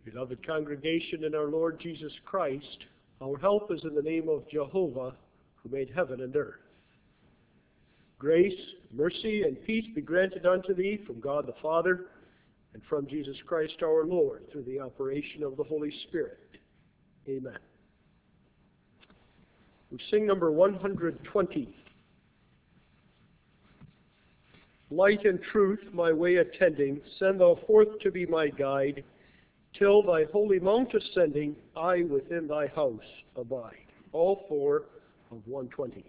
Beloved congregation in our Lord Jesus Christ, our help is in the name of Jehovah, who made heaven and earth. Grace, mercy, and peace be granted unto thee from God the Father and from Jesus Christ our Lord through the operation of the Holy Spirit. Amen. We sing number 120. Light and truth my way attending, send thou forth to be my guide, till thy holy mount ascending, I within thy house abide. All four of 120.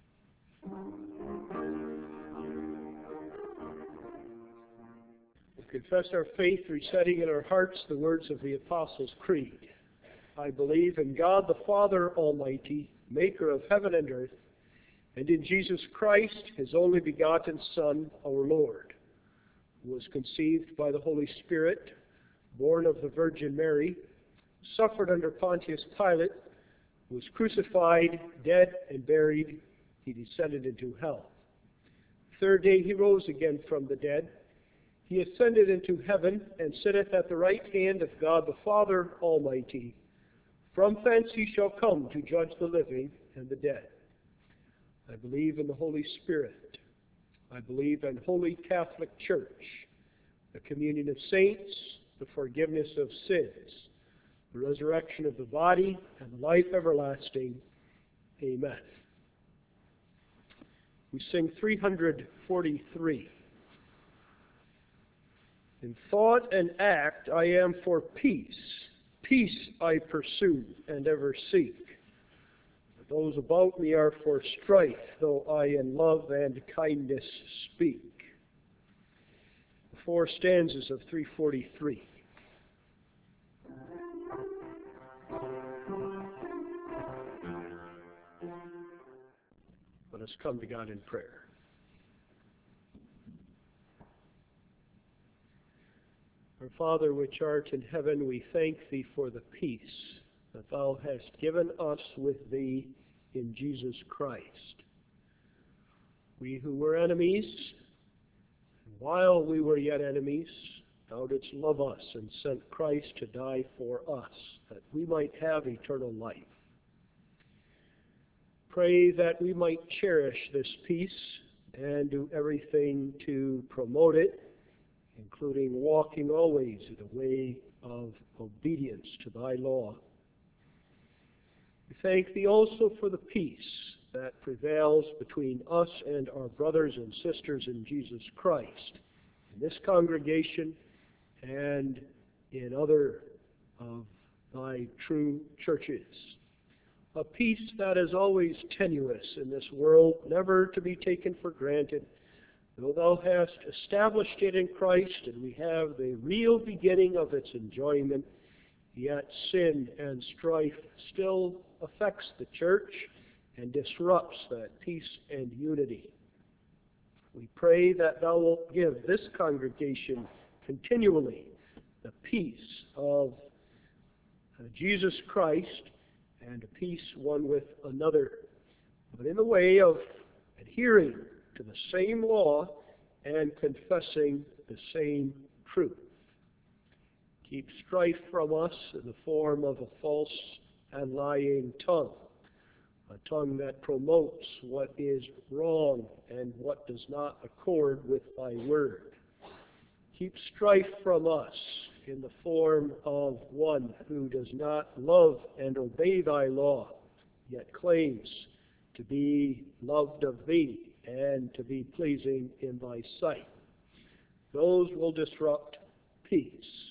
We confess our faith, reciting in our hearts the words of the Apostles' Creed. I believe in God the Father Almighty, maker of heaven and earth, and in Jesus Christ, his only begotten Son, our Lord, who was conceived by the Holy Spirit, born of the Virgin Mary, suffered under Pontius Pilate, was crucified, dead, and buried. He descended into hell. Third day he rose again from the dead. He ascended into heaven and sitteth at the right hand of God the Father Almighty. From thence he shall come to judge the living and the dead. I believe in the Holy Spirit. I believe in Holy Catholic Church, the communion of saints, the forgiveness of sins, the resurrection of the body, and the life everlasting. Amen. We sing 343. In thought and act I am for peace. Peace I pursue and ever seek. Those about me are for strife, though I in love and kindness speak. The four stanzas of 343. Let us come to God in prayer. Our Father, which art in heaven, we thank thee for the peace that thou hast given us with thee in Jesus Christ. We who were enemies, while we were yet enemies, thou didst love us and sent Christ to die for us, that we might have eternal life. Pray that we might cherish this peace and do everything to promote it, including walking always in the way of obedience to thy law. We thank thee also for the peace that prevails between us and our brothers and sisters in Jesus Christ, in this congregation and in other of thy true churches. A peace that is always tenuous in this world, never to be taken for granted, though thou hast established it in Christ and we have the real beginning of its enjoyment, yet sin and strife still affects the church and disrupts that peace and unity. We pray that thou wilt give this congregation continually the peace of Jesus Christ and a peace one with another, but in the way of adhering to the same law and confessing the same truth. Keep strife from us in the form of a false and lying tongue, a tongue that promotes what is wrong and what does not accord with thy word. Keep strife from us in the form of one who does not love and obey thy law, yet claims to be loved of thee and to be pleasing in thy sight. Those will disrupt peace.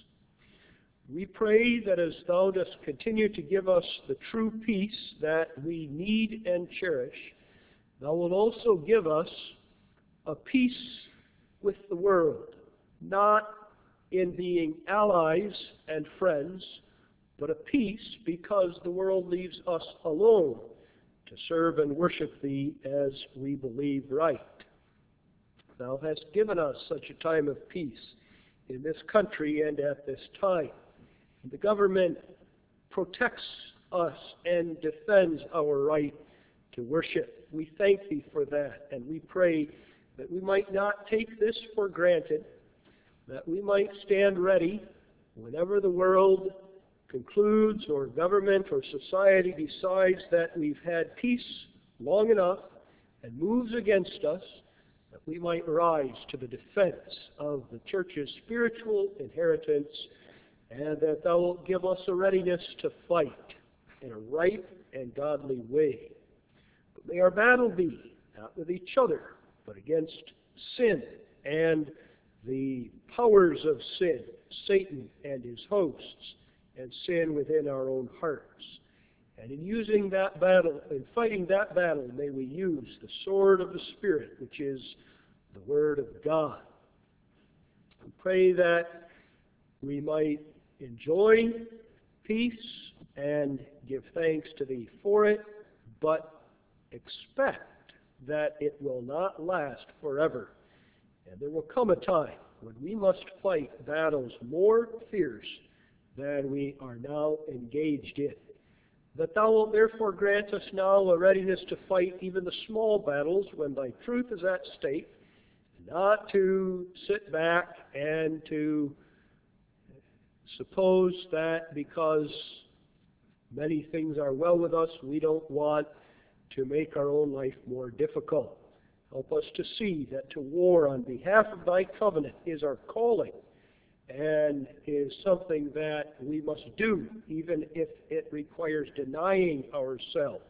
We pray that as thou dost continue to give us the true peace that we need and cherish, thou wilt also give us a peace with the world, not in being allies and friends, but a peace because the world leaves us alone to serve and worship thee as we believe right. Thou hast given us such a time of peace in this country and at this time. The government protects us and defends our right to worship. We thank thee for that, and we pray that we might not take this for granted, that we might stand ready Whenever the world concludes, or government or society decides that we've had peace long enough and moves against us, that we might rise to the defense of the church's spiritual inheritance, and that thou wilt give us a readiness to fight in a right and godly way. But may our battle be not with each other, but against sin and the powers of sin, Satan and his hosts, and sin within our own hearts. And in using that battle, in fighting that battle, may we use the sword of the Spirit, which is the Word of God. We pray that we might enjoy peace and give thanks to Thee for it, but expect that it will not last forever. And there will come a time when we must fight battles more fierce than we are now engaged in. That Thou wilt therefore grant us now a readiness to fight even the small battles when Thy truth is at stake, not to sit back and to suppose that because many things are well with us, we don't want to make our own life more difficult. Help us to see that to war on behalf of Thy covenant is our calling, and is something that we must do, even if it requires denying ourselves.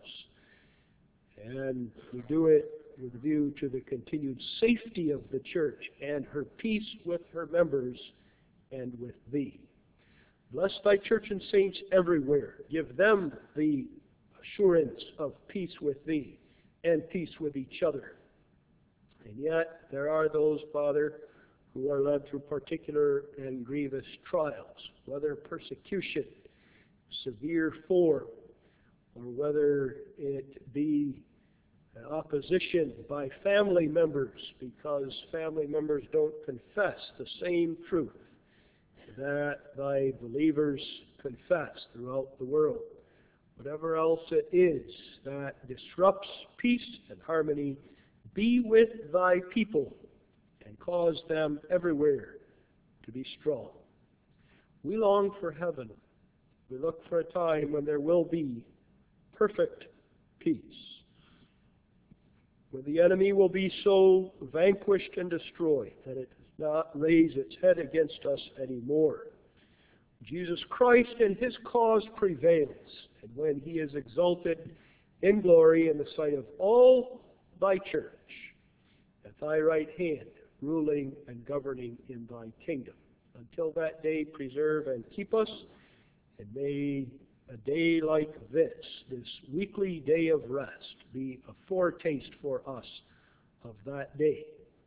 And we do it with a view to the continued safety of the church and her peace with her members and with Thee. Bless Thy church and saints everywhere. Give them the assurance of peace with Thee and peace with each other. And yet there are those, Father, who are led through particular and grievous trials, whether persecution, severe form, or whether it be opposition by family members because family members don't confess the same truth that Thy believers confess throughout the world. Whatever else it is that disrupts peace and harmony, be with Thy people and cause them everywhere to be strong. We long for heaven. We look for a time when there will be perfect peace, where the enemy will be so vanquished and destroyed that it does not raise its head against us anymore. Jesus Christ and His cause prevails, and when He is exalted in glory in the sight of all Thy church, at Thy right hand, ruling and governing in Thy kingdom. Until that day, preserve and keep us, and may a day like this weekly day of rest, be a foretaste for us of that day.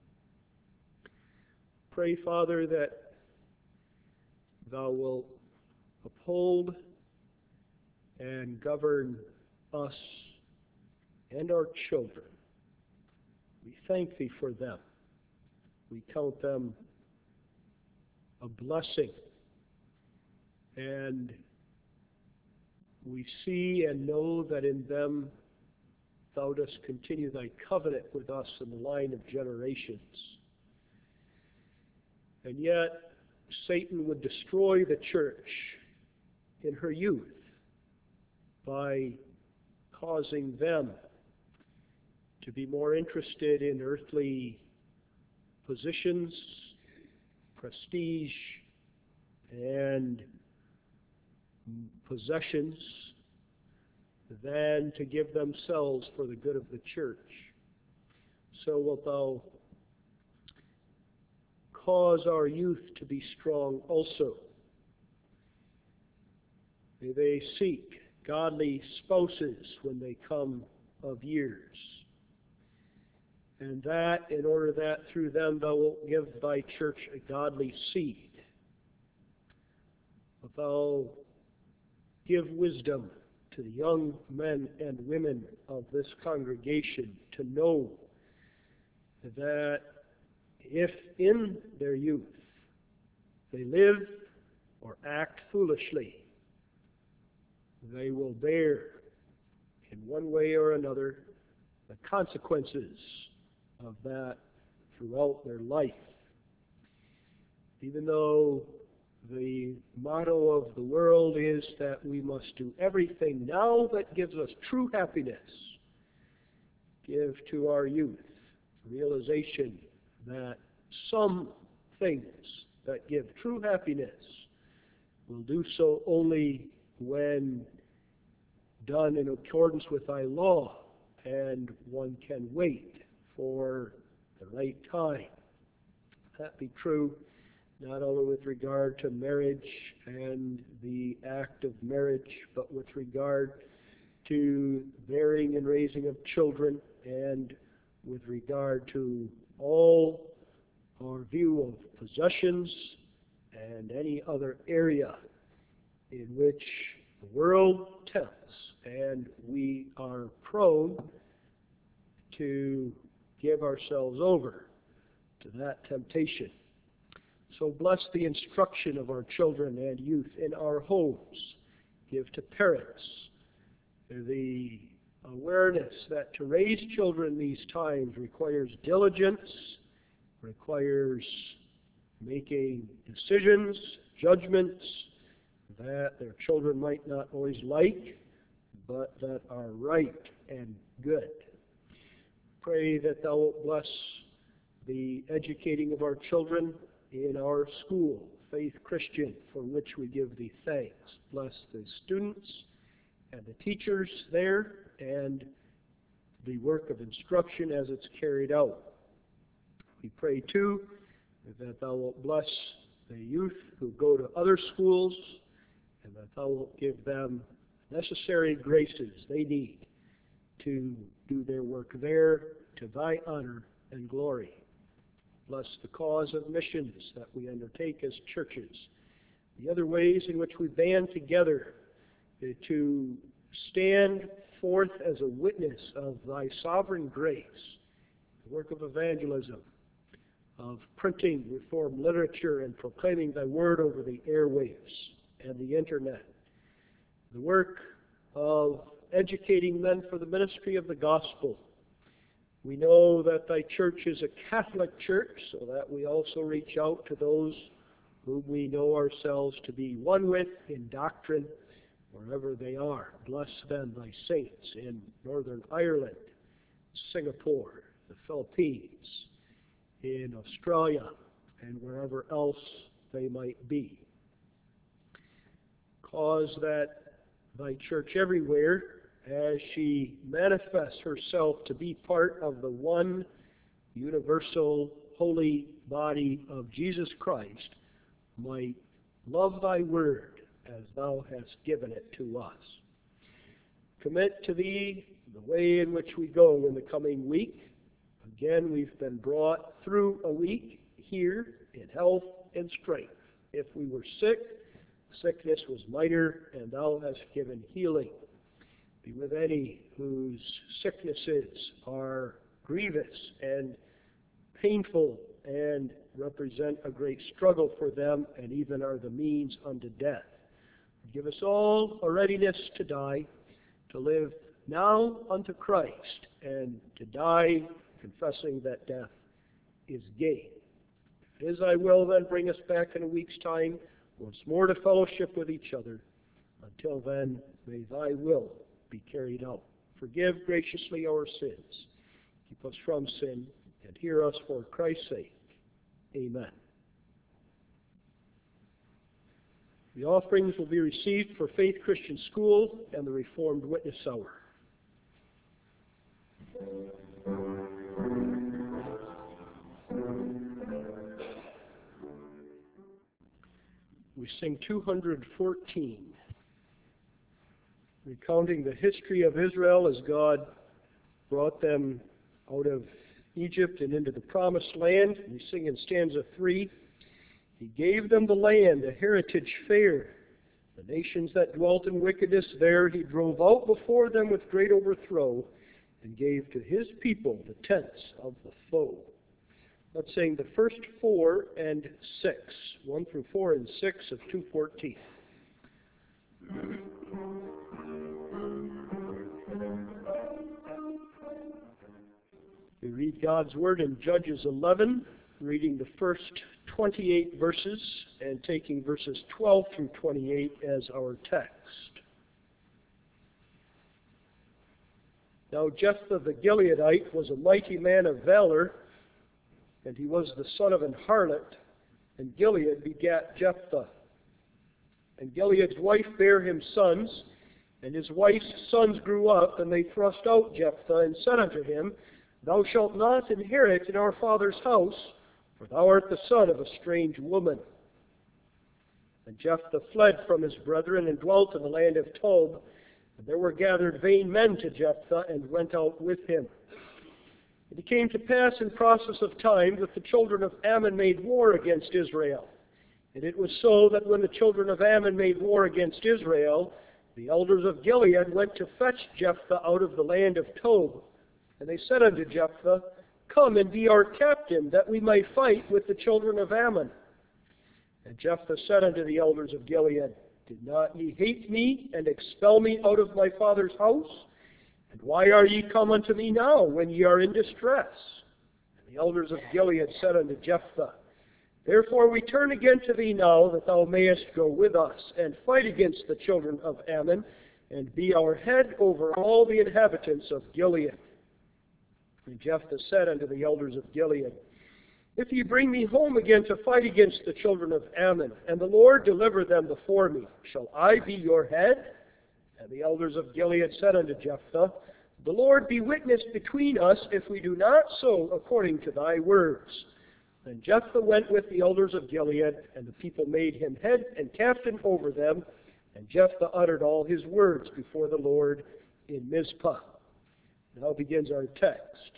Pray, Father, that Thou wilt uphold and govern us and our children. We thank Thee for them. We count them a blessing, and we see and know that in them Thou dost continue Thy covenant with us in the line of generations. And yet Satan would destroy the church in her youth by causing them to be more interested in earthly positions, prestige, and possessions than to give themselves for the good of the church. So wilt Thou cause our youth to be strong also. May they seek godly spouses when they come of years, and that in order that through them Thou wilt give Thy church a godly seed. Wilt Thou give wisdom to the young men and women of this congregation to know that if in their youth they live or act foolishly, they will bear in one way or another the consequences of that throughout their life. Even though The motto of the world is that we must do everything now that gives us true happiness. Give to our youth realization that some things that give true happiness will do so only when done in accordance with thy law, and one can wait for the right time. That be true not only with regard to marriage and the act of marriage, but with regard to bearing and raising of children, and with regard to all our view of possessions and any other area in which the world tempts, and we are prone to give ourselves over to that temptation. So bless the instruction of our children and youth in our homes. Give to parents the awareness that to raise children these times requires diligence, requires making decisions, judgments that their children might not always like, but that are right and good. Pray that thou wilt bless the educating of our children in our school, Faith Christian, for which we give thee thanks. Bless the students and the teachers there and the work of instruction as it's carried out. We pray too that thou wilt bless the youth who go to other schools, and that thou wilt give them necessary graces they need to do their work there to thy honor and glory. Bless the cause of missions that we undertake as churches, the other ways in which we band together to stand forth as a witness of thy sovereign grace, the work of evangelism, of printing Reformed literature and proclaiming thy word over the airwaves and the internet, the work of educating men for the ministry of the gospel. We know that thy church is a Catholic church, so that we also reach out to those whom we know ourselves to be one with in doctrine, wherever they are. Bless then thy saints in Northern Ireland, Singapore, the Philippines, in Australia, and wherever else they might be. Cause that thy church everywhere, as she manifests herself to be part of the one universal holy body of Jesus Christ, might love thy word as thou hast given it to us. Commit to thee the way in which we go in the coming week. Again, we've been brought through a week here in health and strength. If we were sick, sickness was minor, and thou hast given healing. Be with any whose sicknesses are grievous and painful and represent a great struggle for them and even are the means unto death. Give us all a readiness to die, to live now unto Christ, and to die confessing that death is gain. If it is thy will, then bring us back in a week's time once more to fellowship with each other. Until then, may thy will be carried out. Forgive graciously our sins. Keep us from sin, and hear us for Christ's sake. Amen. The offerings will be received for Faith Christian School and the Reformed Witness Hour. We sing 214, recounting the history of Israel as God brought them out of Egypt and into the Promised Land. We sing in stanza 3, He gave them the land, a heritage fair. The nations that dwelt in wickedness there He drove out before them with great overthrow, and gave to His people the tents of the foe. Let's sing the first 4 and 6, 1 through 4 and 6 of 214. We read God's Word in Judges 11, reading the first 28 verses and taking verses 12 through 28 as our text. Now Jephthah the Gileadite was a mighty man of valor, and he was the son of an harlot, and Gilead begat Jephthah. And Gilead's wife bare him sons, and his wife's sons grew up, and they thrust out Jephthah, and said unto him, Thou shalt not inherit in our father's house, for thou art the son of a strange woman. And Jephthah fled from his brethren, and dwelt in the land of Tob. And there were gathered vain men to Jephthah, and went out with him. And it came to pass in process of time that the children of Ammon made war against Israel. And it was so that when the children of Ammon made war against Israel, the elders of Gilead went to fetch Jephthah out of the land of Tob. And they said unto Jephthah, Come and be our captain, that we may fight with the children of Ammon. And Jephthah said unto the elders of Gilead, Did not ye hate me, and expel me out of my father's house? And why are ye come unto me now, when ye are in distress? And the elders of Gilead said unto Jephthah, Therefore we turn again to thee now, that thou mayest go with us, and fight against the children of Ammon, and be our head over all the inhabitants of Gilead. And Jephthah said unto the elders of Gilead, If ye bring me home again to fight against the children of Ammon, and the Lord deliver them before me, shall I be your head? And the elders of Gilead said unto Jephthah, The Lord be witness between us, if we do not so according to thy words. Then Jephthah went with the elders of Gilead, and the people made him head and captain over them. And Jephthah uttered all his words before the Lord in Mizpah. Now begins our text.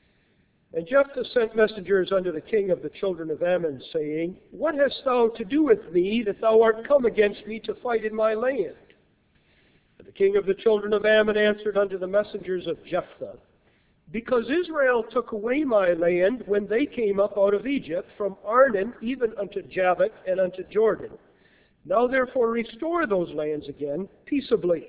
And Jephthah sent messengers unto the king of the children of Ammon, saying, What hast thou to do with me, that thou art come against me to fight in my land? And the king of the children of Ammon answered unto the messengers of Jephthah, Because Israel took away my land when they came up out of Egypt, from Arnon even unto Jabbok and unto Jordan. Now therefore restore those lands again peaceably.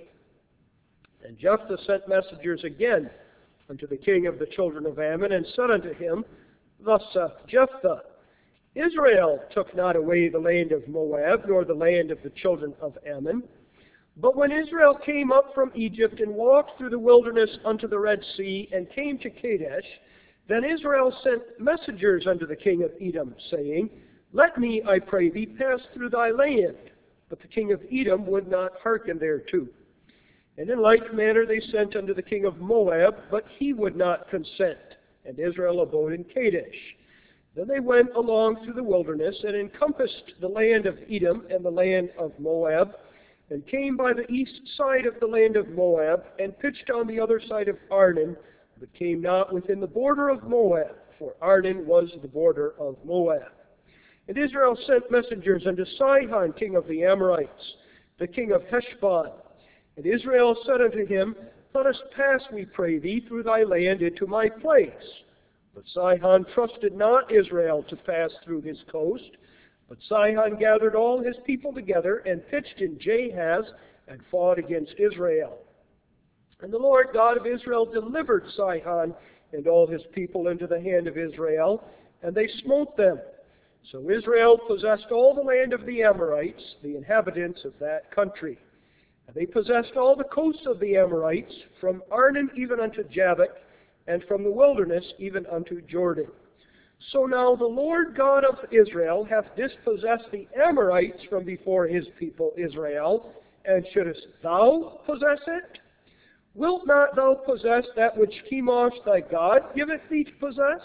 And Jephthah sent messengers again unto the king of the children of Ammon, and said unto him, Thus saith Jephthah, Israel took not away the land of Moab, nor the land of the children of Ammon. But when Israel came up from Egypt, and walked through the wilderness unto the Red Sea, and came to Kadesh, then Israel sent messengers unto the king of Edom, saying, Let me, I pray thee, pass through thy land. But the king of Edom would not hearken thereto. And in like manner they sent unto the king of Moab, but he would not consent. And Israel abode in Kadesh. Then they went along through the wilderness, and encompassed the land of Edom and the land of Moab, and came by the east side of the land of Moab, and pitched on the other side of Arnon, but came not within the border of Moab, for Arnon was the border of Moab. And Israel sent messengers unto Sihon, king of the Amorites, the king of Heshbon. And Israel said unto him, Let us pass, we pray thee, through thy land into my place. But Sihon trusted not Israel to pass through his coast. But Sihon gathered all his people together, and pitched in Jahaz, and fought against Israel. And the Lord God of Israel delivered Sihon and all his people into the hand of Israel, and they smote them. So Israel possessed all the land of the Amorites, the inhabitants of that country. And they possessed all the coasts of the Amorites, from Arnon even unto Jabbok, and from the wilderness even unto Jordan. So now the Lord God of Israel hath dispossessed the Amorites from before his people Israel, and shouldest thou possess it? Wilt not thou possess that which Chemosh thy God giveth thee to possess?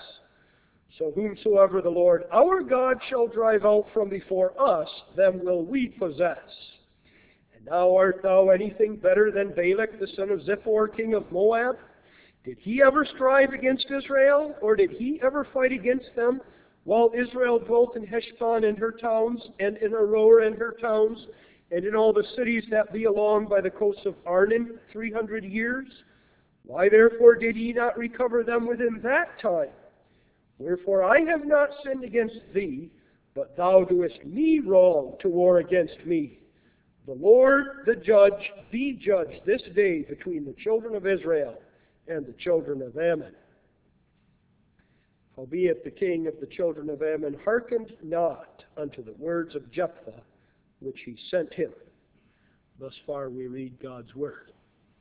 So whomsoever the Lord our God shall drive out from before us, them will we possess. And now art thou anything better than Balak the son of Zippor, king of Moab? Did he ever strive against Israel, or did he ever fight against them, while Israel dwelt in Heshbon and her towns, and in Aroer and her towns, and in all the cities that be along by the coasts of Arnon 300 years? Why therefore did ye not recover them within that time? Wherefore I have not sinned against thee, but thou doest me wrong to war against me. The Lord, the judge, be judge this day between the children of Israel and the children of Ammon. Howbeit the king of the children of Ammon hearkened not unto the words of Jephthah, which he sent him. Thus far we read God's word.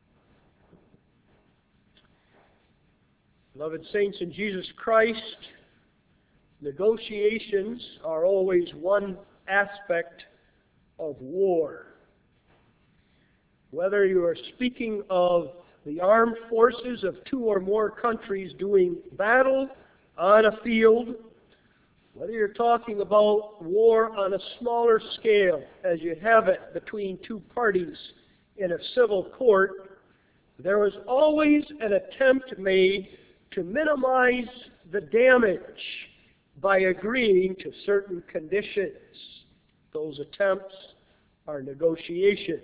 Beloved saints in Jesus Christ, negotiations are always one aspect of war. Whether you are speaking of the armed forces of two or more countries doing battle on a field, whether you're talking about war on a smaller scale, as you have it between two parties in a civil court, there was always an attempt made to minimize the damage by agreeing to certain conditions. Those attempts are negotiations.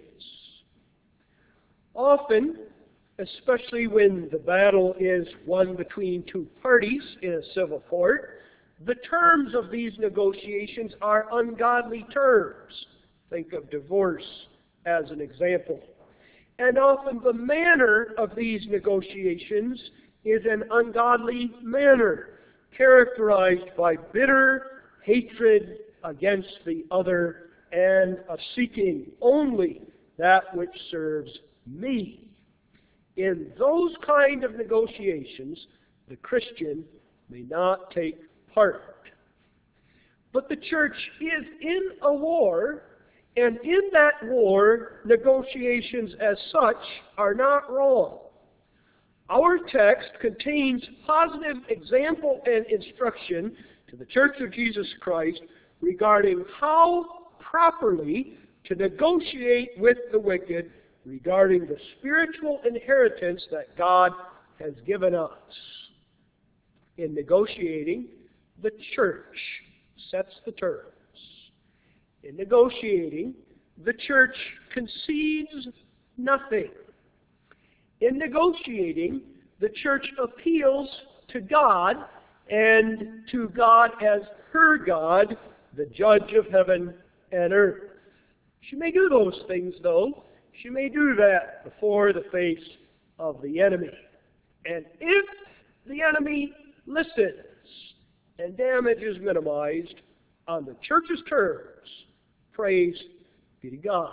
Often, especially when the battle is one between two parties in a civil court, the terms of these negotiations are ungodly terms. Think of divorce as an example. And often the manner of these negotiations is an ungodly manner, characterized by bitter hatred against the other and a seeking only that which serves me. In those kind of negotiations, the Christian may not take part. But the church is in a war, and in that war, negotiations as such are not wrong. Our text contains positive example and instruction to the Church of Jesus Christ regarding how properly to negotiate with the wicked regarding the spiritual inheritance that God has given us. In negotiating, the church sets the terms. In negotiating, the church concedes nothing. In negotiating, the church appeals to God, and to God as her God, the judge of heaven and earth. She may do those things, though. She may do that before the face of the enemy. And if the enemy listens and damage is minimized on the church's terms, praise be to God.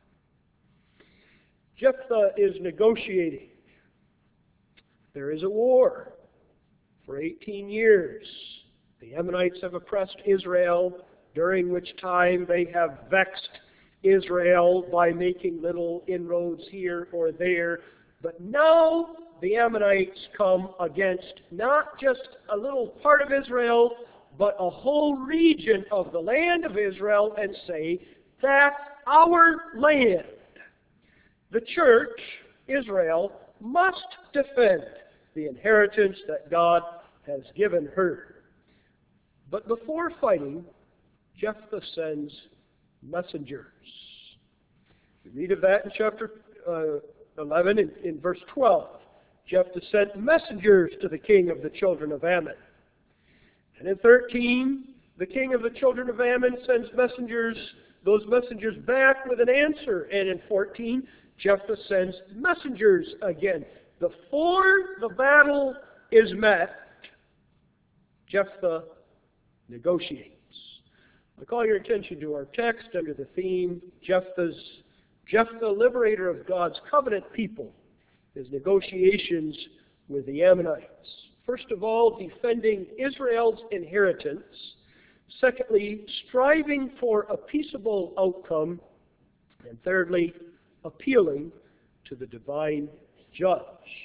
Jephthah is negotiating. There is a war for 18 years. The Ammonites have oppressed Israel, during which time they have vexed Israel by making little inroads here or there. But now the Ammonites come against not just a little part of Israel, but a whole region of the land of Israel, and say, that's our land. The church, Israel, must defend the inheritance that God has given her. But before fighting, Jephthah sends messengers. We read of that in chapter 11 in verse 12. Jephthah sent messengers to the king of the children of Ammon. And in 13, the king of the children of Ammon sends those messengers back with an answer. And in 14, Jephthah sends messengers again. Before the battle is met, Jephthah negotiates. I call your attention to our text under the theme, Jephthah, liberator of God's covenant people, his negotiations with the Ammonites. First of all, defending Israel's inheritance. Secondly, striving for a peaceable outcome. And thirdly, appealing to the divine judge.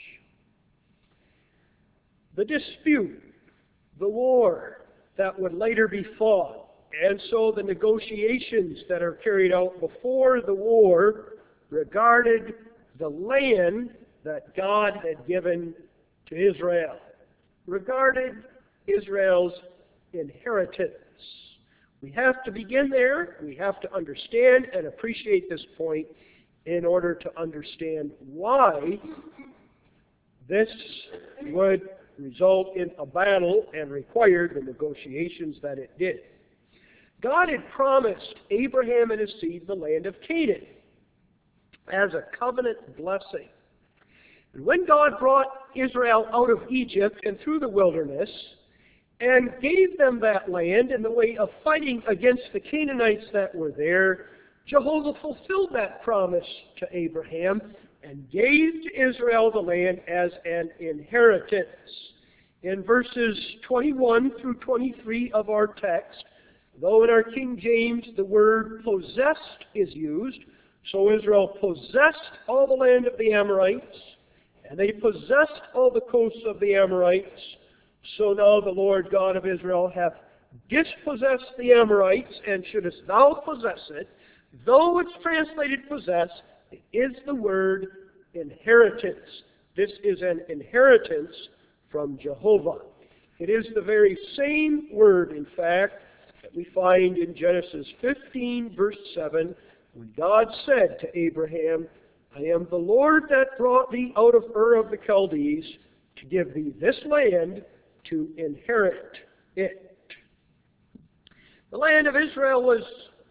The dispute, the war that would later be fought, and so the negotiations that are carried out before the war regarded the land that God had given to Israel, regarded Israel's inheritance. We have to begin there. We have to understand and appreciate this point in order to understand why this would result in a battle and required the negotiations that it did. God had promised Abraham and his seed the land of Canaan as a covenant blessing. And when God brought Israel out of Egypt and through the wilderness, and gave them that land in the way of fighting against the Canaanites that were there, Jehovah fulfilled that promise to Abraham and gave to Israel the land as an inheritance. In verses 21 through 23 of our text, though in our King James the word possessed is used, so Israel possessed all the land of the Amorites, and they possessed all the coasts of the Amorites. So now the Lord God of Israel hath dispossessed the Amorites, and shouldest thou possess it, though it's translated possess, it is the word inheritance. This is an inheritance from Jehovah. It is the very same word, in fact, that we find in Genesis 15, verse 7, when God said to Abraham, I am the Lord that brought thee out of Ur of the Chaldees to give thee this land to inherit it. The land of Israel was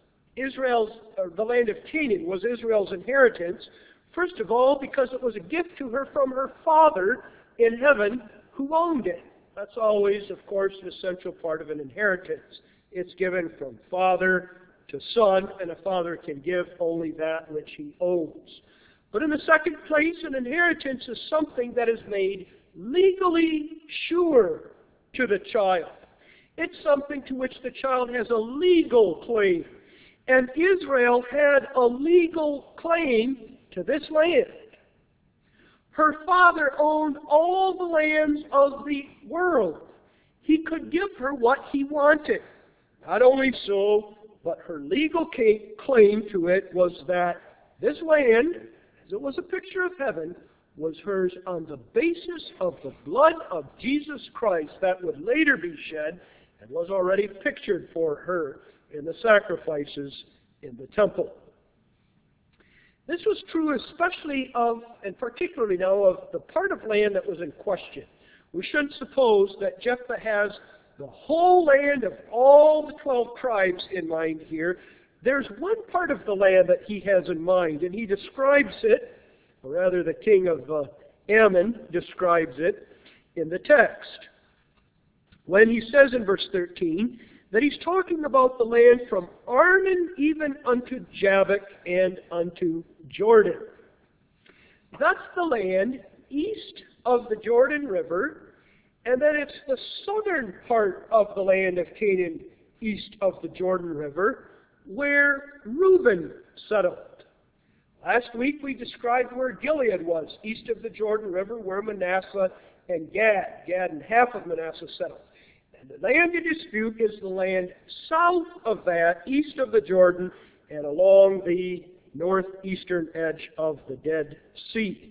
the land of Canaan was Israel's inheritance, first of all, because it was a gift to her from her Father in heaven who owned it. That's always, of course, an essential part of an inheritance. It's given from father to son, and a father can give only that which he owns. But in the second place, an inheritance is something that is made legally sure to the child. It's something to which the child has a legal claim. And Israel had a legal claim to this land. Her father owned all the lands of the world. He could give her what he wanted. Not only so, but her legal claim to it was that this land, as it was a picture of heaven, was hers on the basis of the blood of Jesus Christ that would later be shed and was already pictured for her in the sacrifices in the temple. This was true especially of, and particularly now, of the part of land that was in question. We shouldn't suppose that Jephthah has the whole land of all the 12 tribes in mind here. There's one part of the land that he has in mind, and he describes it, or rather the king of Ammon describes it in the text. When he says in verse 13 that he's talking about the land from Arnon even unto Jabbok and unto Jordan. That's the land east of the Jordan River, and then it's the southern part of the land of Canaan east of the Jordan River where Reuben settled. Last week we described where Gilead was, east of the Jordan River, where Manasseh and Gad and half of Manasseh settled. And the land in dispute is the land south of that, east of the Jordan, and along the northeastern edge of the Dead Sea.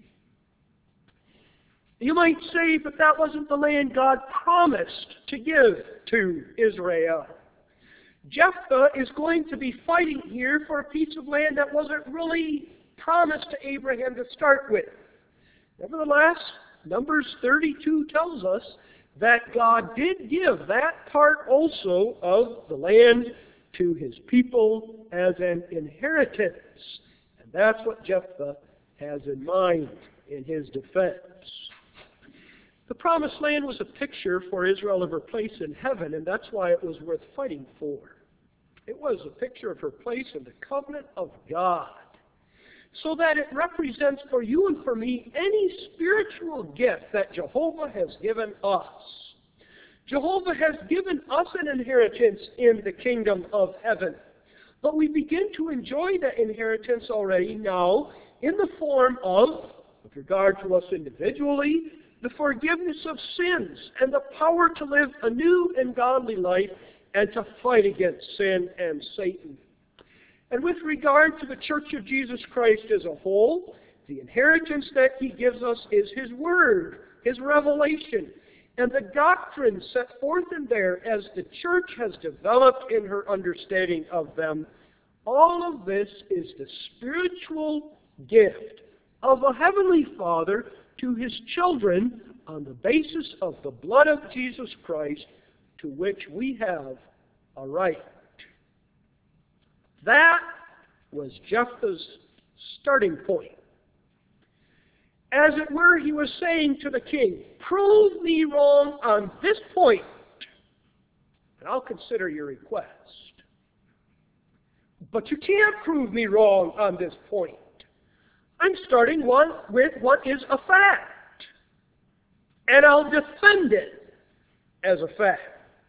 You might say, but that wasn't the land God promised to give to Israel. Jephthah is going to be fighting here for a piece of land that wasn't really promised to Abraham to start with. Nevertheless, Numbers 32 tells us that God did give that part also of the land to his people as an inheritance. And that's what Jephthah has in mind in his defense. The promised land was a picture for Israel of her place in heaven, and that's why it was worth fighting for. It was a picture of her place in the covenant of God, so that it represents for you and for me any spiritual gift that Jehovah has given us. Jehovah has given us an inheritance in the kingdom of heaven, but we begin to enjoy that inheritance already now in the form of, with regard to us individually, the forgiveness of sins and the power to live a new and godly life and to fight against sin and Satan. And with regard to the Church of Jesus Christ as a whole, the inheritance that he gives us is his word, his revelation, and the doctrines set forth in there as the church has developed in her understanding of them. All of this is the spiritual gift of a heavenly Father to his children on the basis of the blood of Jesus Christ, to which we have a right. That was Jephthah's starting point. As it were, he was saying to the king, prove me wrong on this point, and I'll consider your request. But you can't prove me wrong on this point. I'm starting with what is a fact, and I'll defend it as a fact.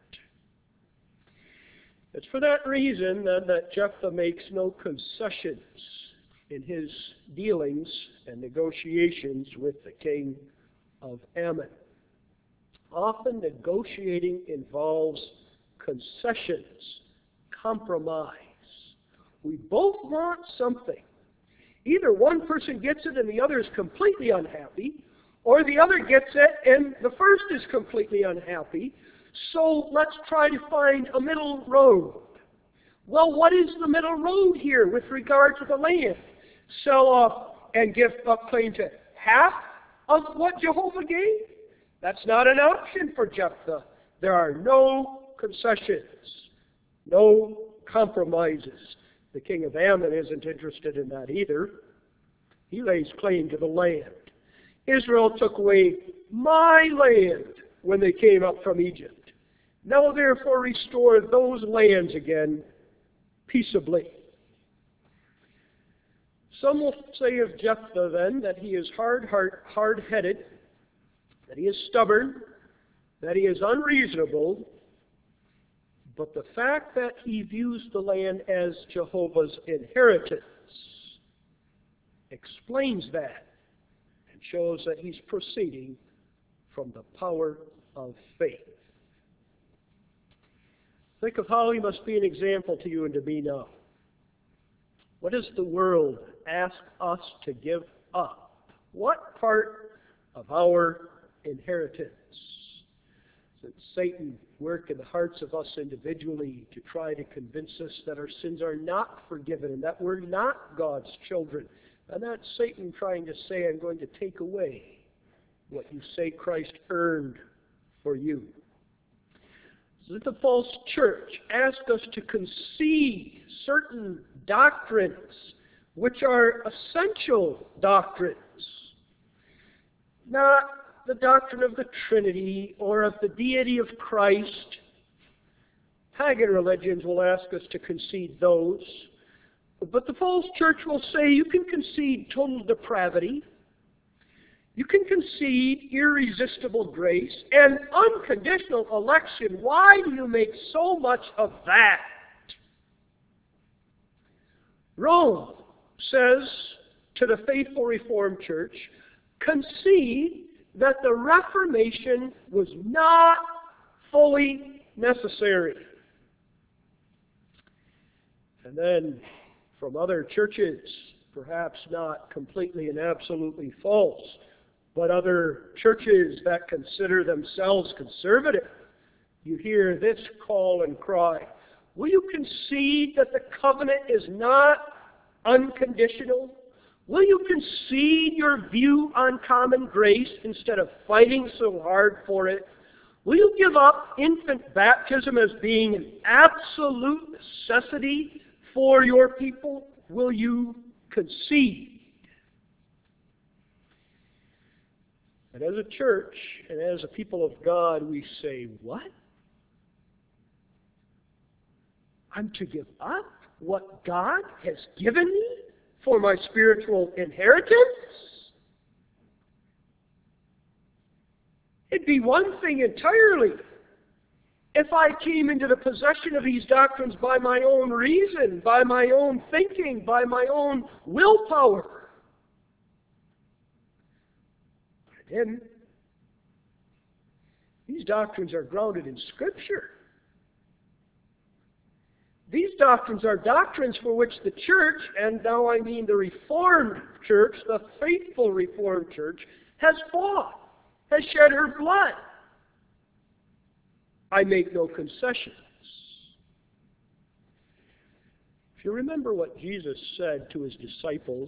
It's for that reason then that Jephthah makes no concessions in his dealings and negotiations with the king of Ammon. Often negotiating involves concessions, compromise. We both want something. Either one person gets it and the other is completely unhappy, or the other gets it and the first is completely unhappy. So let's try to find a middle road. Well, what is the middle road here with regard to the land? Sell off and give up claim to half of what Jehovah gave? That's not an option for Jephthah. There are no concessions, no compromises. The king of Ammon isn't interested in that either. He lays claim to the land. Israel took away my land when they came up from Egypt. Now therefore restore those lands again peaceably. Some will say of Jephthah then that he is hard-headed, that he is stubborn, that he is unreasonable, but the fact that he views the land as Jehovah's inheritance explains that and shows that he's proceeding from the power of faith. Think of how he must be an example to you and to me now. What does the world ask us to give up? What part of our inheritance? Does Satan work in the hearts of us individually to try to convince us that our sins are not forgiven and that we're not God's children? And that's Satan trying to say, I'm going to take away what you say Christ earned for you. So that the false church asked us to concede certain doctrines which are essential doctrines. Not the doctrine of the Trinity or of the deity of Christ. Pagan religions will ask us to concede those. But the false church will say you can concede total depravity. You can concede irresistible grace and unconditional election. Why do you make so much of that? Rome says to the faithful Reformed Church, concede that the Reformation was not fully necessary. And then from other churches, perhaps not completely and absolutely false, but other churches that consider themselves conservative, you hear this call and cry, will you concede that the covenant is not unconditional? Will you concede your view on common grace instead of fighting so hard for it? Will you give up infant baptism as being an absolute necessity for your people? Will you concede? And as a church and as a people of God, we say, what? I'm to give up what God has given me for my spiritual inheritance? It'd be one thing entirely if I came into the possession of these doctrines by my own reason, by my own thinking, by my own willpower. But I didn't. These doctrines are grounded in Scripture. These doctrines are doctrines for which the church, and now I mean the Reformed Church, the faithful Reformed Church, has fought, has shed her blood. I make no concessions. If you remember what Jesus said to his disciples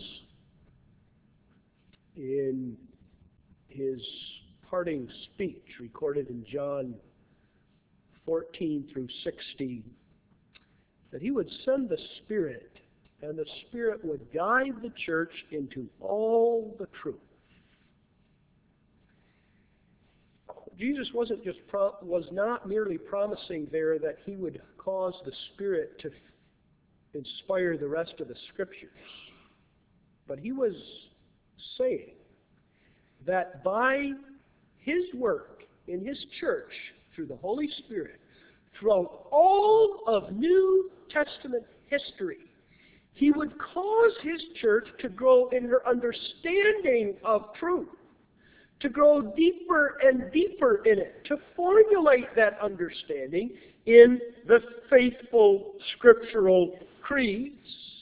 in his parting speech recorded in John 14 through 16, that he would send the Spirit, and the Spirit would guide the church into all the truth. Jesus was not merely promising there that he would cause the Spirit to inspire the rest of the Scriptures, but he was saying that by his work in his church through the Holy Spirit, throughout all of New Testament history, he would cause his church to grow in her understanding of truth, to grow deeper and deeper in it, to formulate that understanding in the faithful scriptural creeds,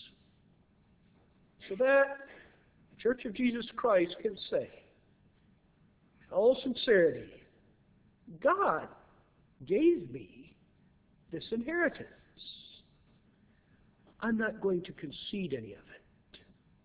so that the Church of Jesus Christ can say, in all sincerity, God gave me this inheritance. I'm not going to concede any of it.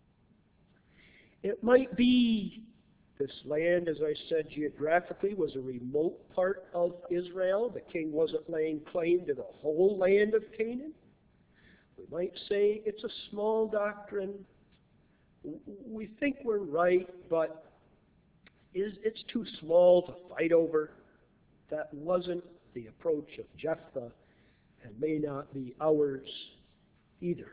It might be this land, as I said, geographically was a remote part of Israel. The king wasn't laying claim to the whole land of Canaan. We might say it's a small doctrine. We think we're right, but it's too small to fight over. That wasn't the approach of Jephthah, and may not be ours either.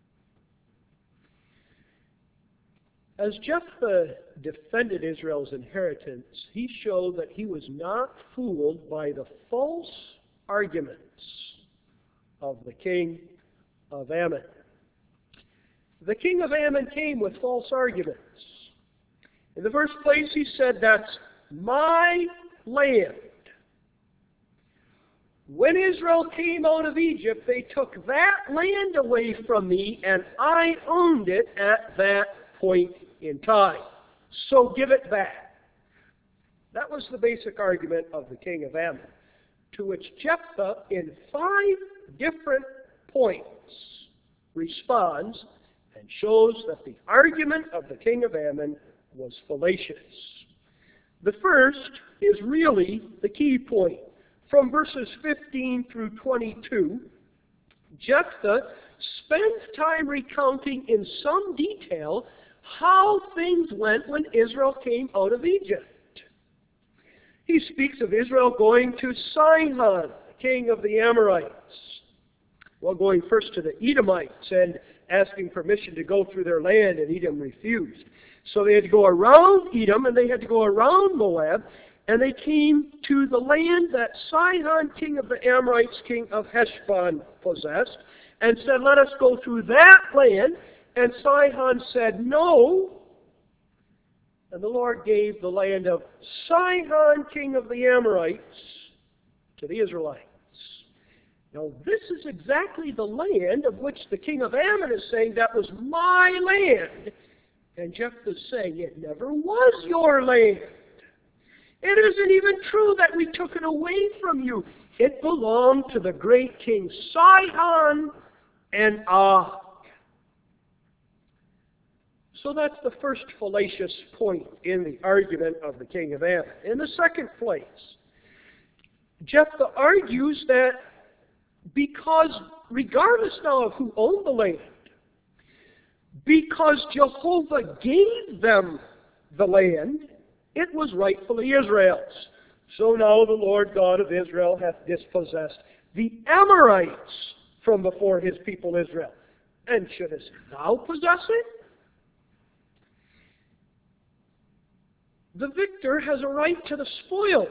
As Jephthah defended Israel's inheritance, he showed that he was not fooled by the false arguments of the king of Ammon. The king of Ammon came with false arguments. In the first place, he said, that's my land. When Israel came out of Egypt, they took that land away from me, and I owned it at that point in time. So give it back. That was the basic argument of the king of Ammon, to which Jephthah, in 5 different points, responds and shows that the argument of the king of Ammon was fallacious. The first is really the key point. From verses 15 through 22, Jephthah spends time recounting in some detail how things went when Israel came out of Egypt. He speaks of Israel going to Sihon, king of the Amorites. Well, going first to the Edomites and asking permission to go through their land, and Edom refused. So they had to go around Edom, and they had to go around Moab, and they came to the land that Sihon, king of the Amorites, king of Heshbon, possessed, and said, let us go through that land. And Sihon said, no. And the Lord gave the land of Sihon, king of the Amorites, to the Israelites. Now, this is exactly the land of which the king of Ammon is saying that was my land. And Jephthah is saying it never was your land. It isn't even true that we took it away from you. It belonged to the great king Sihon and Og. So that's the first fallacious point in the argument of the king of Ammon. In the second place, Jephthah argues that because, regardless now of who owned the land, because Jehovah gave them the land, it was rightfully Israel's. So now the Lord God of Israel hath dispossessed the Amorites from before his people Israel. And shouldest thou possess it? The victor has a right to the spoils.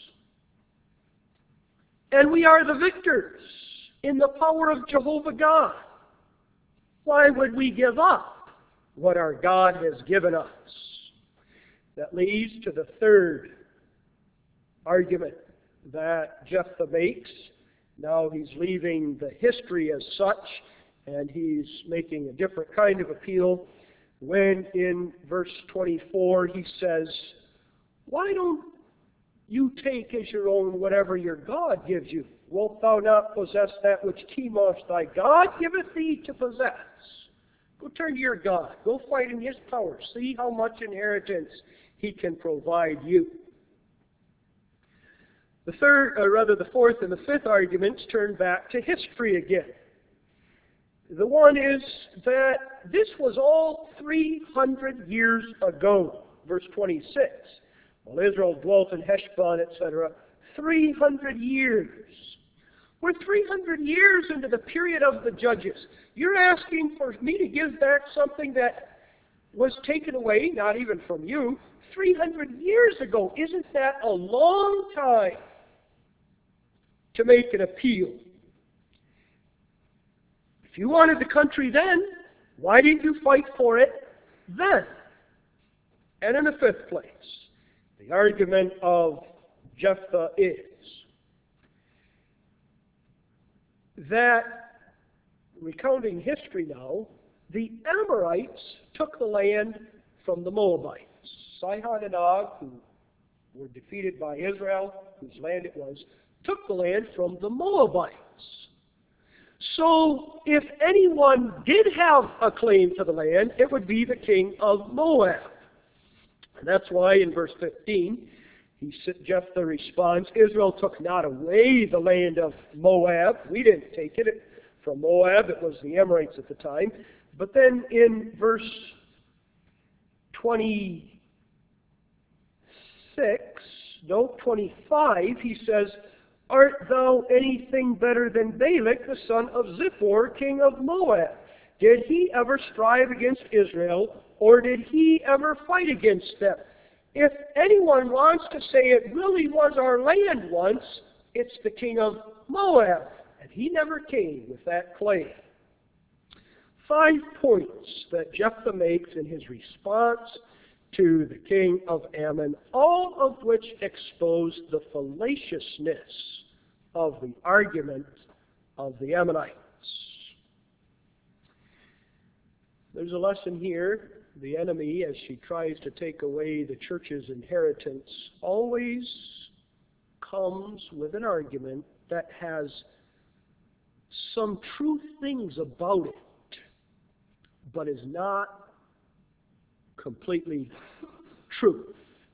And we are the victors in the power of Jehovah God. Why would we give up what our God has given us? That leads to the third argument that Jephthah makes. Now he's leaving the history as such, and he's making a different kind of appeal when in verse 24 he says, why don't you take as your own whatever your God gives you? Wilt thou not possess that which Chemosh thy God giveth thee to possess? Go turn to your God. Go fight in his power. See how much inheritance he can provide you. The fourth and the fifth arguments turn back to history again. The one is that this was all 300 years ago, verse 26. while Israel dwelt in Heshbon, etc., 300 years. We're 300 years into the period of the judges. You're asking for me to give back something that was taken away, not even from you, 300 years ago. Isn't that a long time to make an appeal? If you wanted the country then, why didn't you fight for it then? And in the fifth place, the argument of Jephthah is that, recounting history now, the Amorites took the land from the Moabites. Sihon and Og, who were defeated by Israel, whose land it was, took the land from the Moabites. So if anyone did have a claim to the land, it would be the king of Moab. And that's why in verse 15, Jephthah responds, Israel took not away the land of Moab. We didn't take it from Moab. It was the Amorites at the time. But then in verse 25, he says, Art thou anything better than Balak, the son of Zippor, king of Moab? Did he ever strive against Israel, or did he ever fight against them? If anyone wants to say it really was our land once, it's the king of Moab, and he never came with that claim. 5 points that Jephthah makes in his response to the king of Ammon, all of which expose the fallaciousness of the argument of the Ammonites. There's a lesson here. The enemy, as she tries to take away the church's inheritance, always comes with an argument that has some true things about it, but is not completely true.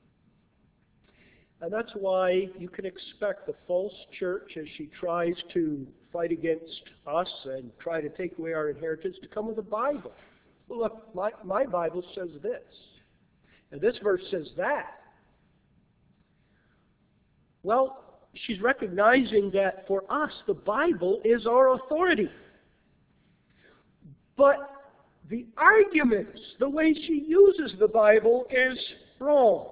And that's why you can expect the false church, as she tries to fight against us and try to take away our inheritance, to come with a Bible. Well, look, my Bible says this, and this verse says that. Well, she's recognizing that for us, the Bible is our authority. But the arguments, the way she uses the Bible is wrong.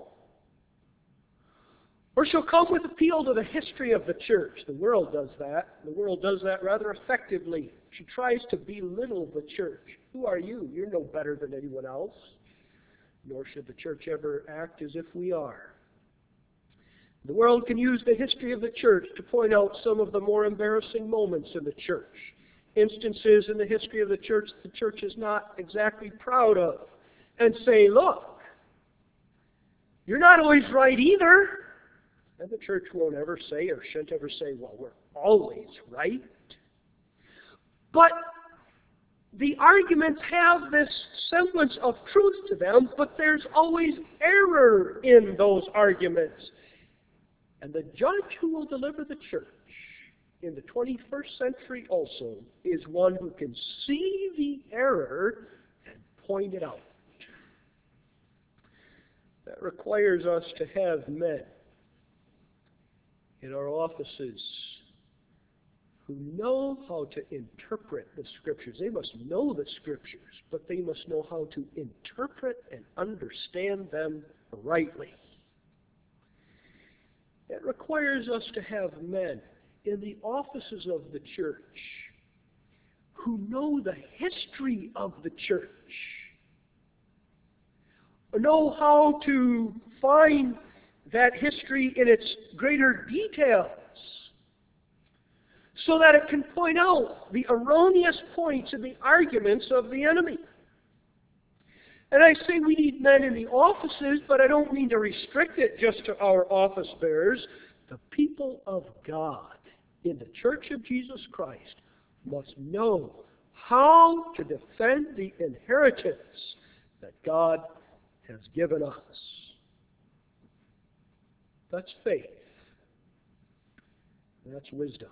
Or she'll come with appeal to the history of the church. The world does that. The world does that rather effectively. She tries to belittle the church. Who are you? You're no better than anyone else. Nor should the church ever act as if we are. The world can use the history of the church to point out some of the more embarrassing moments in the church. Instances in the history of the church is not exactly proud of. And say, look, you're not always right either. And the church won't ever say, or shouldn't ever say, well, we're always right. But the arguments have this semblance of truth to them, but there's always error in those arguments. And the judge who will deliver the church in the 21st century also is one who can see the error and point it out. That requires us to have men in our offices who know how to interpret the Scriptures. They must know the Scriptures, but they must know how to interpret and understand them rightly. It requires us to have men in the offices of the church who know the history of the church, know how to find that history in its greater details, so that it can point out the erroneous points in the arguments of the enemy. And I say we need men in the offices, but I don't mean to restrict it just to our office bearers. The people of God in the Church of Jesus Christ must know how to defend the inheritance that God has given us. That's faith. That's wisdom.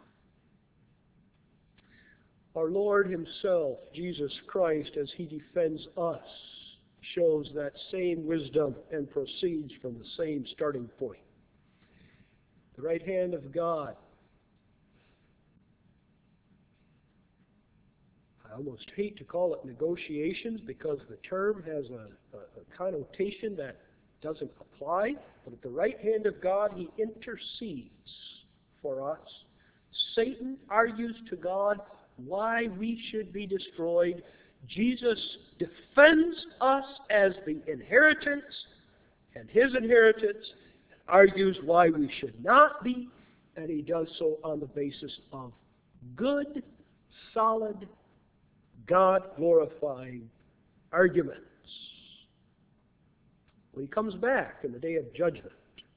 Our Lord Himself, Jesus Christ, as He defends us shows that same wisdom and proceeds from the same starting point. The right hand of God. I almost hate to call it negotiations because the term has a connotation that doesn't apply. But at the right hand of God, He intercedes for us. Satan argues to God why we should be destroyed. Jesus defends us as the inheritance and His inheritance, and argues why we should not be, and He does so on the basis of good, solid, God-glorifying arguments. When He comes back in the day of judgment,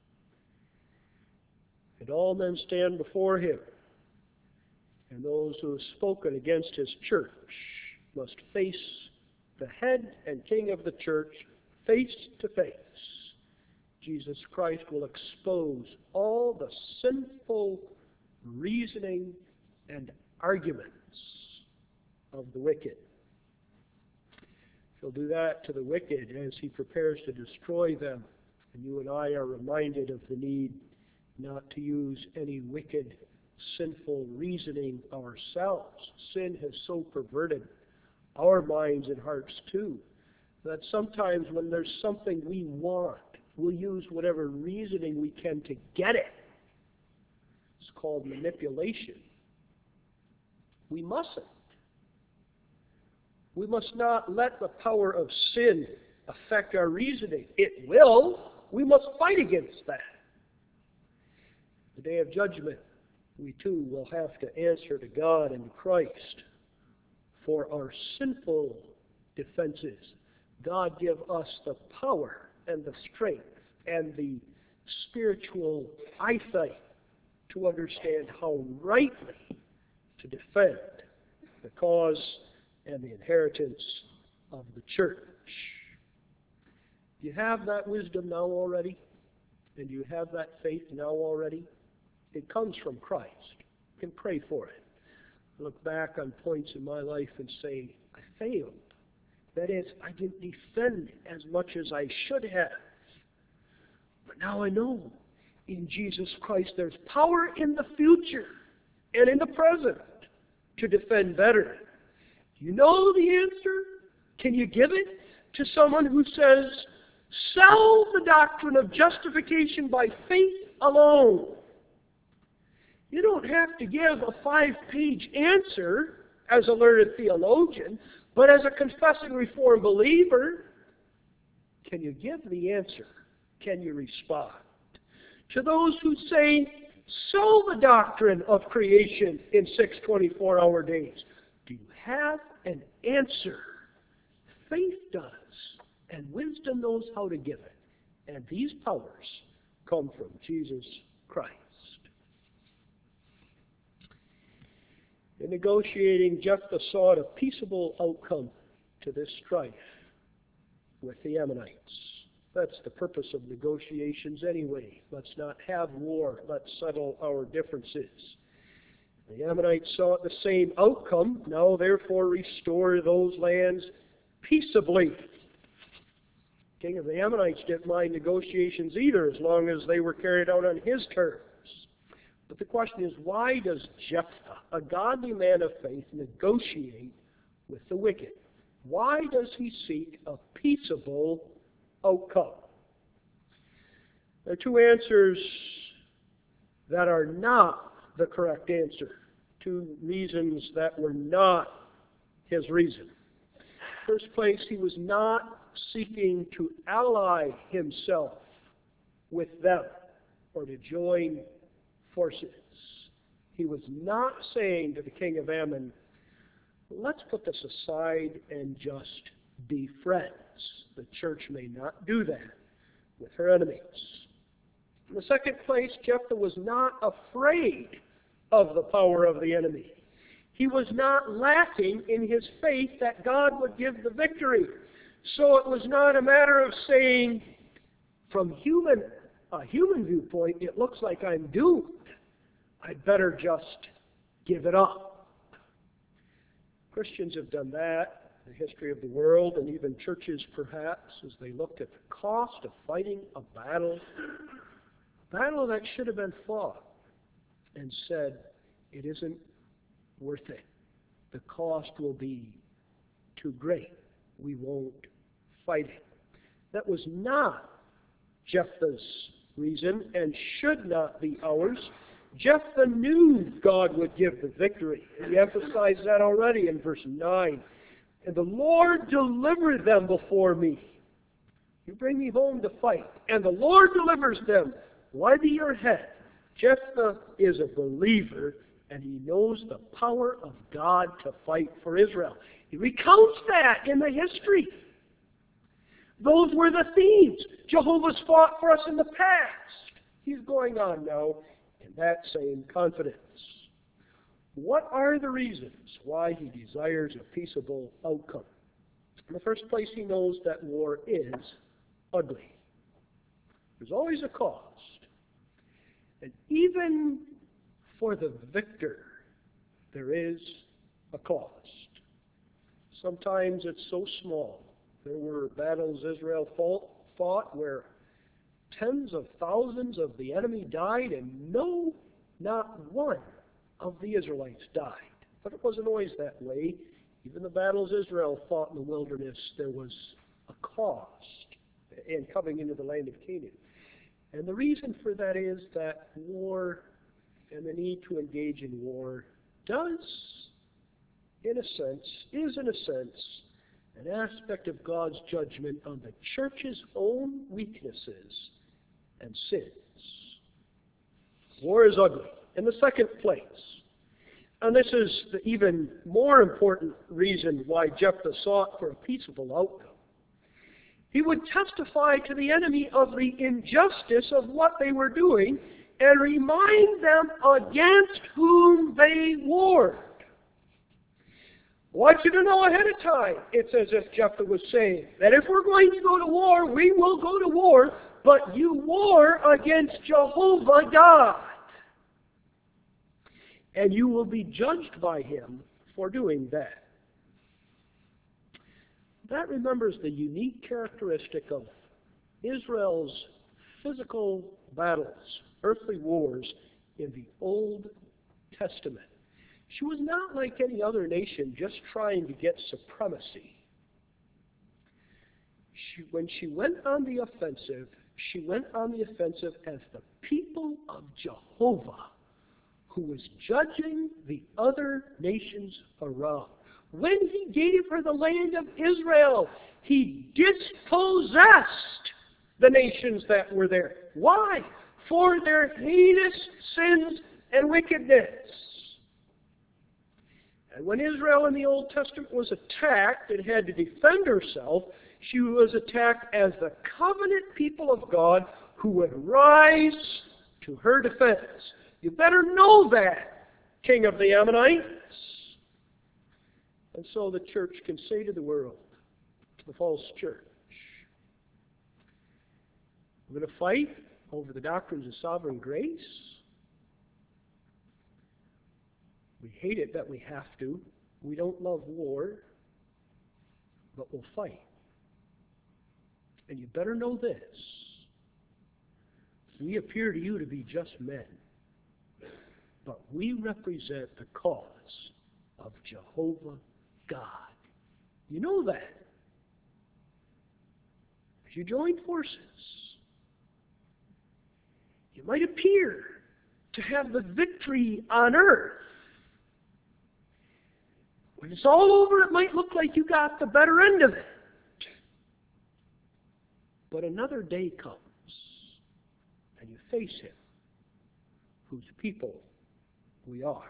and all men stand before Him, and those who have spoken against His church must face the head and king of the church face to face. Jesus Christ will expose all the sinful reasoning and arguments of the wicked. He'll do that to the wicked as He prepares to destroy them. And you and I are reminded of the need not to use any wicked, sinful reasoning ourselves. Sin has so perverted our minds and hearts too, that sometimes when there's something we want, we'll use whatever reasoning we can to get it. It's called manipulation. We mustn't. We must not let the power of sin affect our reasoning. It will. We must fight against that. The day of judgment, we too will have to answer to God and Christ for our sinful defenses. God give us the power and the strength and the spiritual eyesight to understand how rightly to defend the cause and the inheritance of the church. Do you have that wisdom now already? And do you have that faith now already? It comes from Christ. You can pray for it. Look back on points in my life and say, I failed. That is, I didn't defend as much as I should have. But now I know in Jesus Christ there's power in the future and in the present to defend better. Do you know the answer? Can you give it to someone who says, sell the doctrine of justification by faith alone? You don't have to give a 5-page answer as a learned theologian, but as a confessing Reformed believer, can you give the answer? Can you respond? To those who say, sell the doctrine of creation in 6 24-hour days, do you have an answer? Faith does, and wisdom knows how to give it. And these powers come from Jesus Christ. In negotiating, Jephthah sought a peaceable outcome to this strife with the Ammonites. That's the purpose of negotiations anyway. Let's not have war. Let's settle our differences. The Ammonites sought the same outcome. Now, therefore, restore those lands peaceably. The king of the Ammonites didn't mind negotiations either, as long as they were carried out on his terms. But the question is, why does Jephthah, a godly man of faith, negotiate with the wicked? Why does he seek a peaceable outcome? There are two answers that are not the correct answer. Two reasons that were not his reason. First place, he was not seeking to ally himself with them or to join forces. He was not saying to the king of Ammon, let's put this aside and just be friends. The church may not do that with her enemies. In the second place, Jephthah was not afraid of the power of the enemy. He was not lacking in his faith that God would give the victory. So it was not a matter of saying, from a human viewpoint, it looks like I'm doomed. I'd better just give it up. Christians have done that. the history of the world and even churches perhaps as they looked at the cost of fighting a battle that should have been fought, and said, it isn't worth it. The cost will be too great. We won't fight it. That was not Jephthah's reason and should not be ours. Jephthah knew God would give the victory. He emphasized that already in verse 9. And the Lord delivered them before me. You bring me home to fight, and the Lord delivers them. Why be your head? Jephthah is a believer, and he knows the power of God to fight for Israel. He recounts that in the history. Those were the themes. Jehovah's fought for us in the past. He's going on now in that same confidence. What are the reasons why he desires a peaceable outcome? In the first place, he knows that war is ugly. There's always a cost. And even for the victor, there is a cost. Sometimes it's so small. There were battles Israel fought where tens of thousands of the enemy died, and not one of the Israelites died. But it wasn't always that way. Even the battles Israel fought in the wilderness, there was a cost in coming into the land of Canaan. And the reason for that is that war and the need to engage in war is in a sense, an aspect of God's judgment on the church's own weaknesses and sins. War is ugly. In the second place, and this is the even more important reason why Jephthah sought for a peaceable outcome, he would testify to the enemy of the injustice of what they were doing and remind them against whom they warred. I want you to know ahead of time, it's as if Jephthah was saying, that if we're going to go to war, we will go to war, but you war against Jehovah God. And you will be judged by him for doing that. That remembers the unique characteristic of Israel's physical battles, earthly wars in the Old Testament. She was not like any other nation just trying to get supremacy. When she went on the offensive, she went on the offensive as the people of Jehovah who was judging the other nations around. When he gave her the land of Israel, he dispossessed the nations that were there. Why? For their heinous sins and wickedness. And when Israel in the Old Testament was attacked and had to defend herself, she was attacked as the covenant people of God who would rise to her defense. You better know that, King of the Ammonites. And so the church can say to the world, to the false church, we're going to fight over the doctrines of sovereign grace. We hate it that we have to. We don't love war, but we'll fight. And you better know this. We appear to you to be just men, but we represent the cause of Jehovah God. You know that. As you join forces, you might appear to have the victory on earth. When it's all over, it might look like you got the better end of it. But another day comes, and you face him, whose people we are.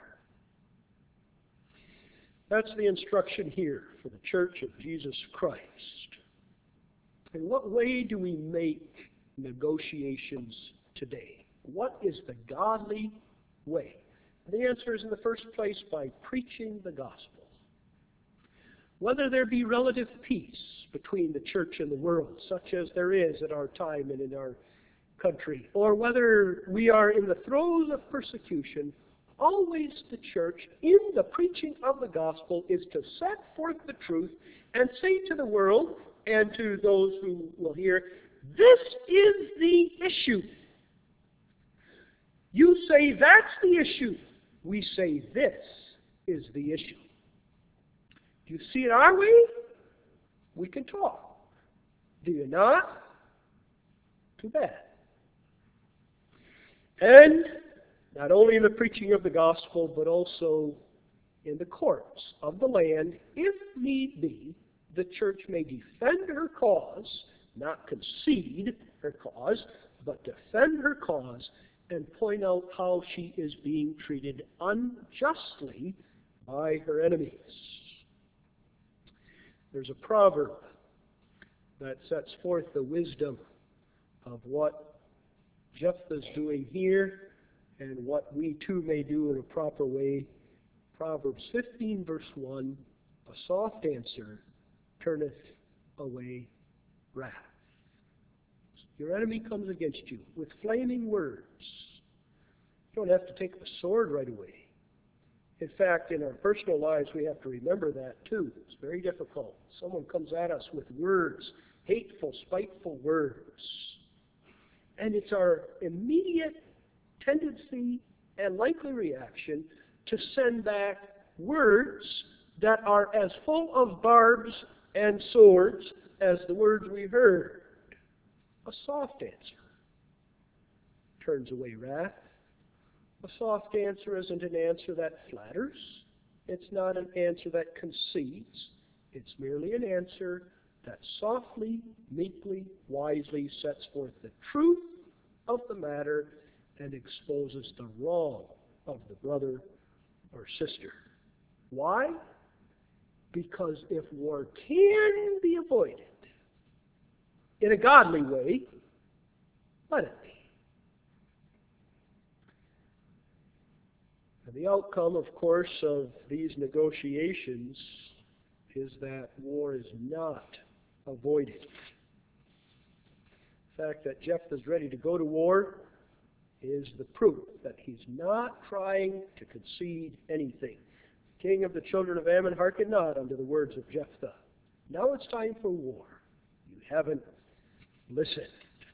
That's the instruction here for the Church of Jesus Christ. In what way do we make negotiations today? What is the godly way? The answer is, in the first place, by preaching the gospel. Whether there be relative peace between the church and the world, such as there is at our time and in our country, or whether we are in the throes of persecution, always the church, in the preaching of the gospel, is to set forth the truth and say to the world and to those who will hear, this is the issue. You say that's the issue. We say this is the issue. Do you see it our way? We can talk. Do you not? Too bad. And not only in the preaching of the gospel, but also in the courts of the land, if need be, the church may defend her cause, not concede her cause, but defend her cause and point out how she is being treated unjustly by her enemies. There's a proverb that sets forth the wisdom of what Jephthah's doing here and what we too may do in a proper way. Proverbs 15, verse 1, a soft answer turneth away wrath. Your enemy comes against you with flaming words. You don't have to take the sword right away. In fact, in our personal lives, we have to remember that too. It's very difficult. Someone comes at us with words, hateful, spiteful words. And it's our immediate tendency and likely reaction to send back words that are as full of barbs and swords as the words we heard. A soft answer turns away wrath. A soft answer isn't an answer that flatters. It's not an answer that concedes. It's merely an answer that softly, meekly, wisely sets forth the truth of the matter and exposes the wrong of the brother or sister. Why? Because if war can be avoided in a godly way, let it be. And the outcome, of course, of these negotiations is that war is not avoided. The fact that Jephthah is ready to go to war is the proof that he's not trying to concede anything. King of the children of Ammon, hearken not unto the words of Jephthah. Now it's time for war. You haven't listened.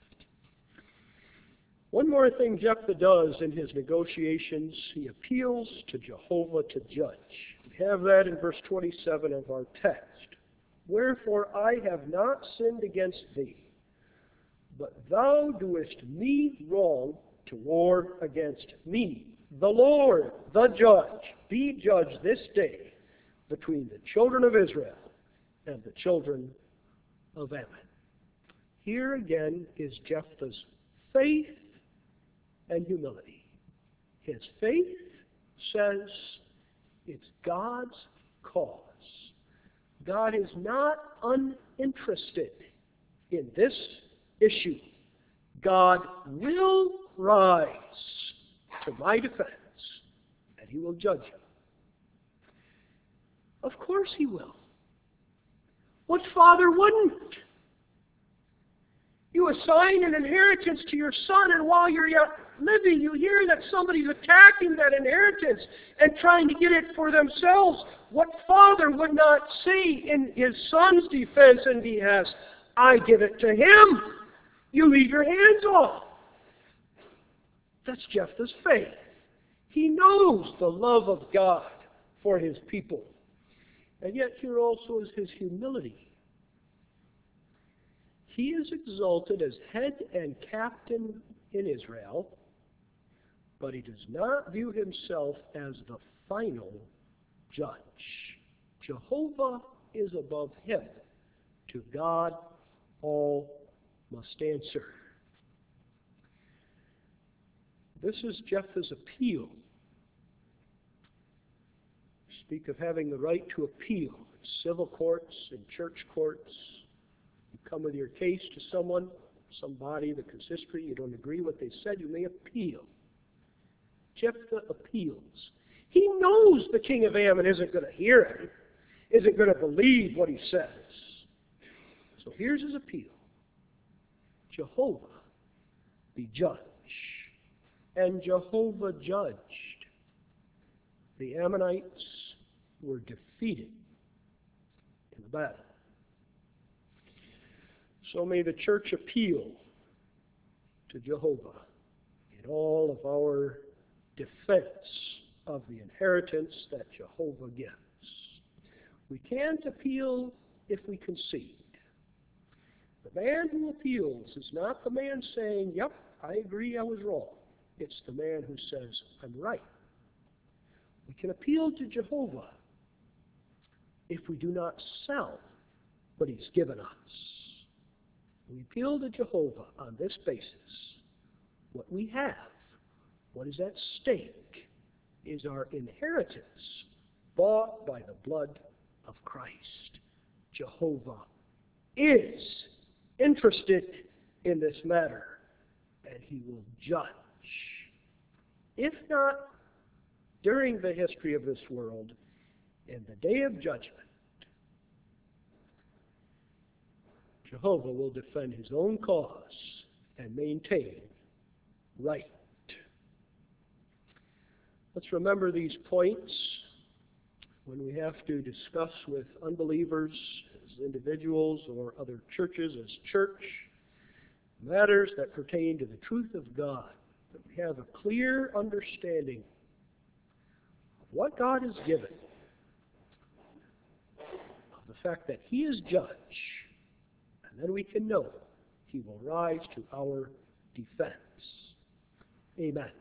One more thing Jephthah does in his negotiations, he appeals to Jehovah to judge. We have that in verse 27 of our text. Wherefore I have not sinned against thee, but thou doest me wrong to war against me. The Lord, the judge, be judge this day between the children of Israel and the children of Ammon. Here again is Jephthah's faith and humility. His faith says it's God's cause. God is not uninterested in this issue. God will rise to my defense, and he will judge him. Of course he will. What father wouldn't? You assign an inheritance to your son, and while you're yet living, you hear that somebody's attacking that inheritance and trying to get it for themselves. What father would not say in his son's defense and behest, I give it to him. You leave your hands off. That's Jephthah's faith. He knows the love of God for his people. And yet here also is his humility. He is exalted as head and captain in Israel, but he does not view himself as the final judge. Jehovah is above him. To God all must answer. This is Jephthah's appeal. Speak of having the right to appeal in civil courts and church courts. You come with your case to someone, somebody, the consistory, you don't agree with what they said, you may appeal. Jephthah appeals. He knows the king of Ammon isn't going to hear him, isn't going to believe what he says. So here's his appeal. Jehovah be judge. And Jehovah judged. The Ammonites were defeated in the battle. So may the church appeal to Jehovah in all of our defense of the inheritance that Jehovah gives. We can't appeal if we concede. The man who appeals is not the man saying, yep, I agree, I was wrong. It's the man who says, I'm right. We can appeal to Jehovah if we do not sell what he's given us. We appeal to Jehovah on this basis. What we have, what is at stake, is our inheritance bought by the blood of Christ. Jehovah is interested in this matter, and he will judge. If not during the history of this world, in the day of judgment, Jehovah will defend his own cause and maintain right. Let's remember these points when we have to discuss with unbelievers as individuals or other churches as church matters that pertain to the truth of God, that we have a clear understanding of what God has given, of the fact that he is judge, and then we can know he will rise to our defense. Amen.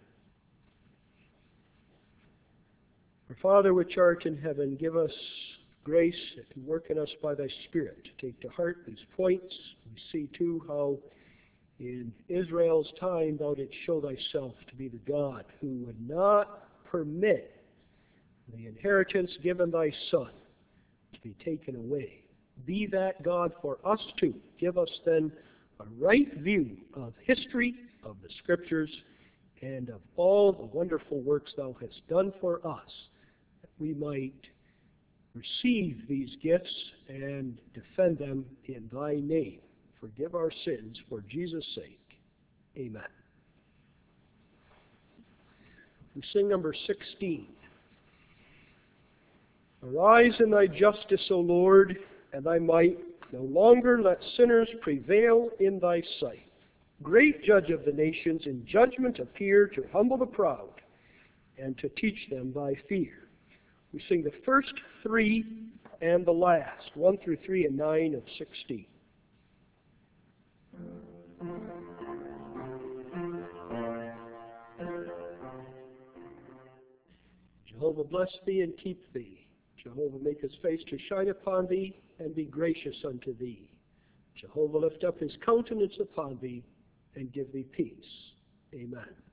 Our Father which art in heaven, give us grace and work in us by thy Spirit to take to heart these points. We see too how in Israel's time thou didst show thyself to be the God who would not permit the inheritance given thy Son to be taken away. Be that God for us too. Give us then a right view of history, of the Scriptures, and of all the wonderful works thou hast done for us, that we might receive these gifts and defend them in thy name. Forgive our sins for Jesus' sake. Amen. We sing number 16. Arise in thy justice, O Lord, and thy might. No longer let sinners prevail in thy sight. Great judge of the nations, in judgment appear to humble the proud and to teach them thy fear. We sing the first three and the last, 1 through 3 and 9 of 16. Jehovah bless thee and keep thee. Jehovah make his face to shine upon thee and be gracious unto thee. Jehovah lift up his countenance upon thee and give thee peace. Amen.